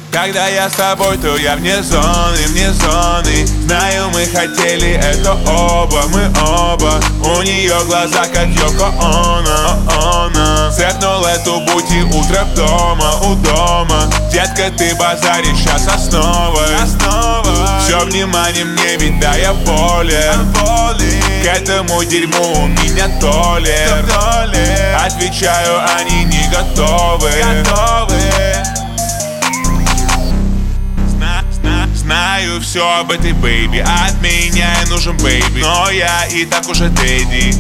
Когда я с тобой, то я вне зоны, вне зоны. Знаю, мы хотели это оба, мы оба. У нее глаза, как Йоко Оно. Цепнул эту бути утро дома, у дома. Детка, ты базаришь сейчас основой. Все внимание мне, ведь да я болен. К этому дерьму у меня толер. Отвечаю, они не готовы. Знаю все об этой бэйби, от меня нужен бэйби, но я и так уже дэдди.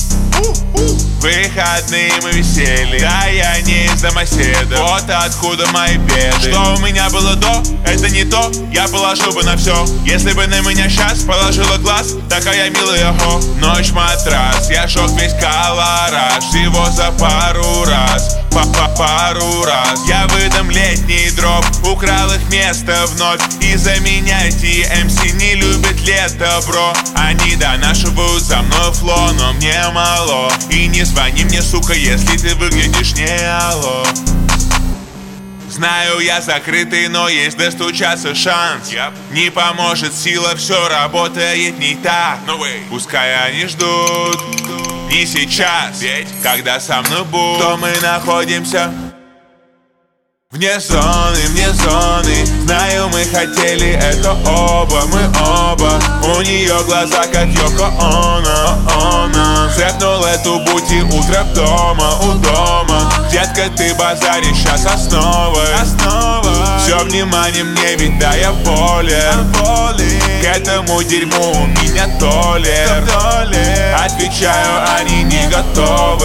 Выходные мы висели, да я не из домоседа. Вот откуда мои беды. Что у меня было до, это не то. Я положил бы на все, если бы на меня сейчас положила глаз. Такая милая хо. Ночь матрас, я шок весь колораж. Всего за пару раз, пару раз. Я выдам летний дроп, украл их место вновь. Из-за меня TMC не любят лето, бро. Они донашивают за мной фло, но мне мало. И не звони мне, сука, если ты выглядишь не алло. Знаю, я закрытый, но есть достучаться шанс. Не поможет сила, все работает не так. Пускай они ждут, не сейчас. Ведь когда со мной будут, то мы находимся вне зоны, вне зоны. Знаю, мы хотели это оба, мы оба. У нее глаза, как Йоко Оно. Цепнул эту бути утро дома, у дома. Детка, ты базаришь сейчас основой. Все внимание мне, ведь да я болен. К этому дерьму у меня толер. Отвечаю, они не готовы.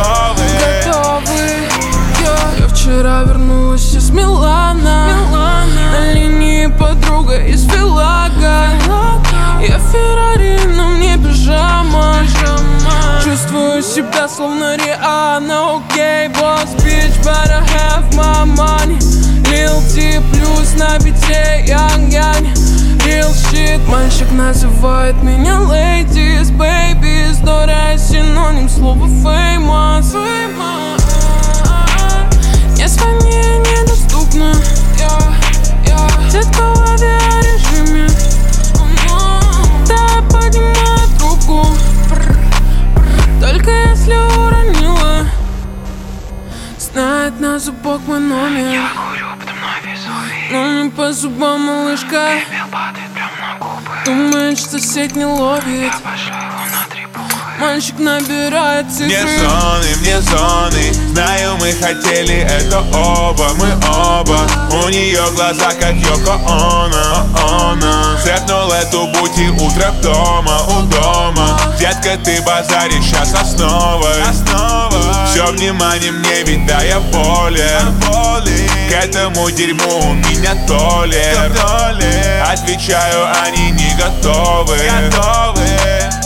Я вчера вернулась из Милана. На линии подруга из Филага. Я Феррари, но мне пижама. Чувствую себя словно Риhanna. Окей, босс, bitch, better have my money. Lil T плюс на бите, young. Real shit, мальчик называет меня ladies, babies. Доря синоним слова famous. Не звони, недоступно. Детка в авиарежиме. Да, поднимаю трубку, только если уронила. Знает на зубок мой номер. Я курю, подо мной Везувий. Но не по зубам, малышка. Пепел падает прям на губы. Думает, что сеть не ловит. Я пошлю его на 3 буквы. Мальчик набирает цифры. Вне зоны. Знаю, мы хотели это оба, мы оба. У нее глаза, как Йоко Оно. Цепнул эту бути утро дома, у дома. Детка, ты базаришь сейчас основой. Все внимание мне, ведь да я болен. К этому дерьму у меня толер. Отвечаю, они не готовы.